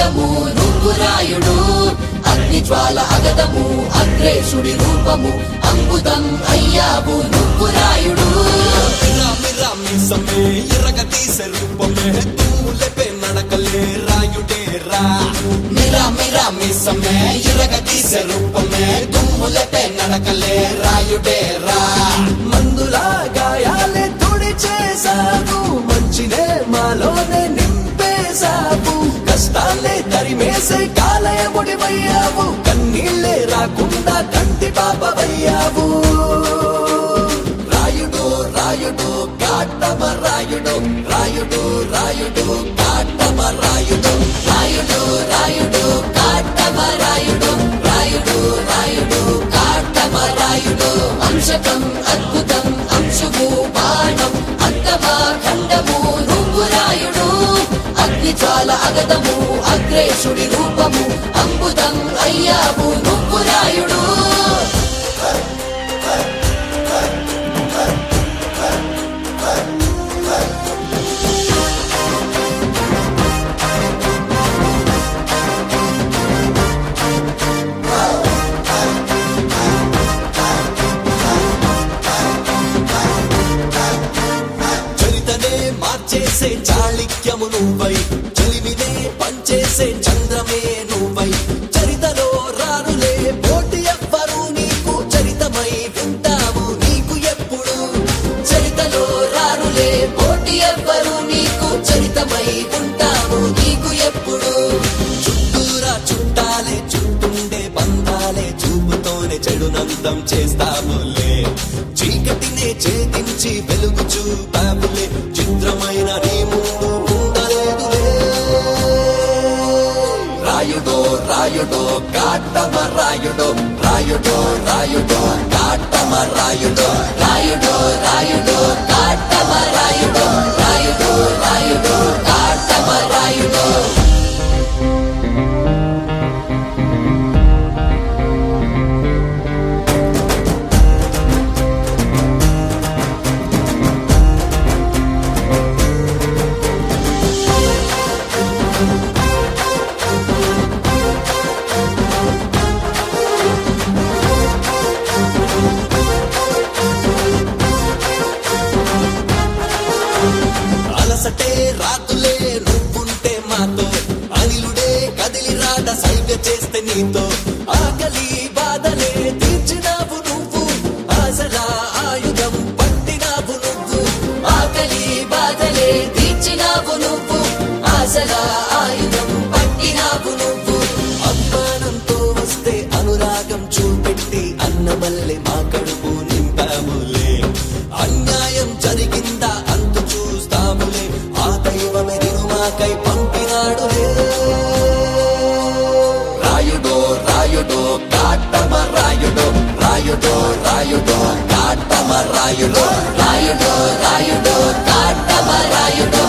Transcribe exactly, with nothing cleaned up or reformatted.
అందము నువ్వు రాయుడు అగ్ని జ్వాల అగదము అగ్రేశుడి రూపము అంబుదం అయ్యావు నువ్వు రాయుడు మీసమే ఎరగ తీసే రూపమే తూలెపే నడకలే రాయుడే రా మిరా మిరా మీసమే ఎరగ తీసే రూపమే తుమ్ములపే నడకలే రాయుడే రా మందులా గాయాలే తుడి చేసావు మంచినే మాలోనే నింపేశావు కష్టాలే తరిమేసే కాలయముడివయ్యావు కన్నీళ్ళే రాకుండా కంటి పాపవయ్యావు రాయుడు రాయుడు కాటమ రాయుడు రాయుడు రాయుడు కాటమ రాయుడు రాయుడు రాయుడు కాటమ రాయుడు రాయుడు రాయుడు కాటమ రాయుడు అంశకం అద్భుతం అంశువు బాణం అంతమా ఖండము నువ్వు రాయుడు అగ్ని జ్వాల అగదము అగ్రేశుడి రూపము అంబుదం అయ్యావు నువ్వు రాయుడు మార్చేసే చాళిక్యము నువ్వై చెలిమినే పంచేసే చంద్రమే నువ్వై చరితలో రారులే పోటీ ఎవ్వరు నీకు చరితమై వింటాము నీకు ఎప్పుడు చరితలో రారులే పోటీ ఎవ్వరు నీకు చరితమై ఉంటాము నీకు ఎప్పుడు చుట్టూరా చుట్టాలే చుట్టుండే బంధాలే చూపుతోనే చెడునంతం చేస్తాములే చీకటినే ఛేదించి వెలుగు చూపాములే చిత్రమైన నీ ముందు ఉండలేదులే రాయుడు రాయుడు కాటమ రాయుడు రాయుడు రాయుడు కాటమ రాయుడు రాయుడు రాయుడు కాటమ రాయుడు రాయుడు రాయుడు కాటమ రాయుడు అలసటే రాతులే నువ్వుంటే మాతో అనిలుడే కదిలి రాట సైగ చేస్తే నీతో ఆకలి బాధలే తీర్చినావు నువ్వు ఆశలా ఆయుధం పట్టినావు నువ్వు ఆకలి బాధలే తీర్చినావు నువ్వు ఆశలా ఆయుధం పట్టినావు నువ్వు అభిమానంతో వస్తే అనురాగం చూపెట్టి అన్నమల్లె మా కడుపు నింపాములే అన్యాయం జరిగిందా అంతు చూస్తాములే ఆ దైవమే నిరుమాకై పంపినాడులే రాయుడు రాయుడు కాటమ రాయుడు రాయుడు రాయుడు కాటమ రాయుడు రాయుడు రాయుడు కాటమ రాయుడు